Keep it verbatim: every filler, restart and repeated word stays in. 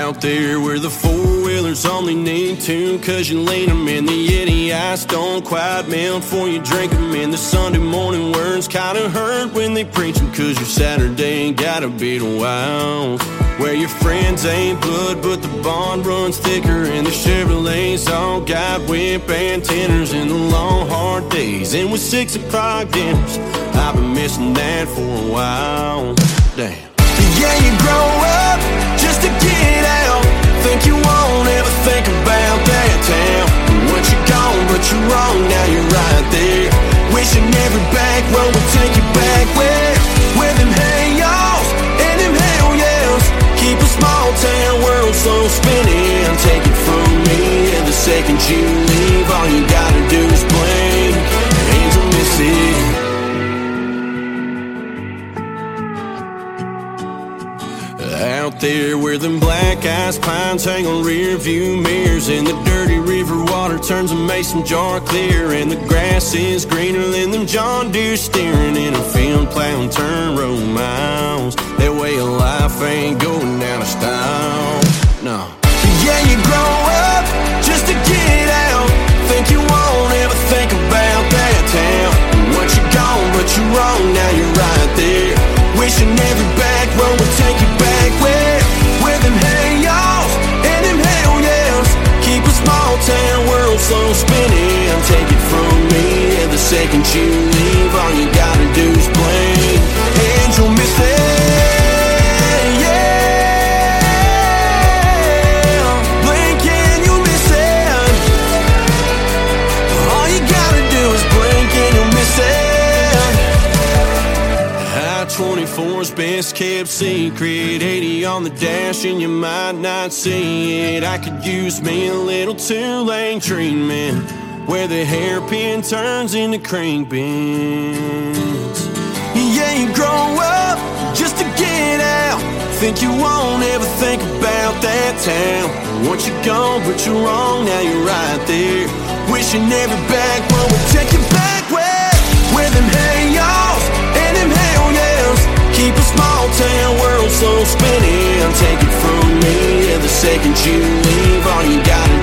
Out there where the four-wheelers only need two, cause you lean them in. The Yeti ice don't quite melt before you drink them in. The Sunday morning words kinda hurt when they preach them, cause your Saturday ain't gotta be the wild. Where your friends ain't blood but the bond runs thicker, and the Chevrolets all got whip antennas in the long hard days. And with six o'clock dinners, I've been missing that for a while. Damn. Yeah, you grow up just to get out. Think you won't ever think about that town. Once you're gone, but you're wrong, now you're right there. Wishing every back road would take you back where, where them hey-y'alls and them hell-yells keep a small town world slow spinning. Take it from me, and the second you leave, all you gotta do is blink. Angel miss it. Out there where them black ice pines hang on rear view mirrors, and the dirty river water turns a mason jar clear, and the grass is greener than them John Deere steering in a field plowing turn road miles. That way of life ain't going out of style, no. Yeah, you grow up just to get out. Think you won't ever think about that town. Once you're gone, but you're wrong, now you're right there. Wishing every back road would take you back where, where them hey-y'alls and them hell-yells keep a small town world slow spinning. Take it from me, and the second you leave, all you gotta do is blink. And you'll miss it, yeah. Blink and you'll miss it. All you gotta do is blink and you'll miss it. twenty-four's best kept secret, eighty on the dash and you might not see it. I could use me a little two-lane treatment where the hairpin turns into crank bends. Yeah, you grow up just to get out. Think you won't ever think about that town. Once you're gone, but you're wrong, now you're right there. Wishing every back road would take you back where, where them hey-y'alls and them hell-yells keep a small town world slow spinning. Take it from me, and the second you leave, all you gotta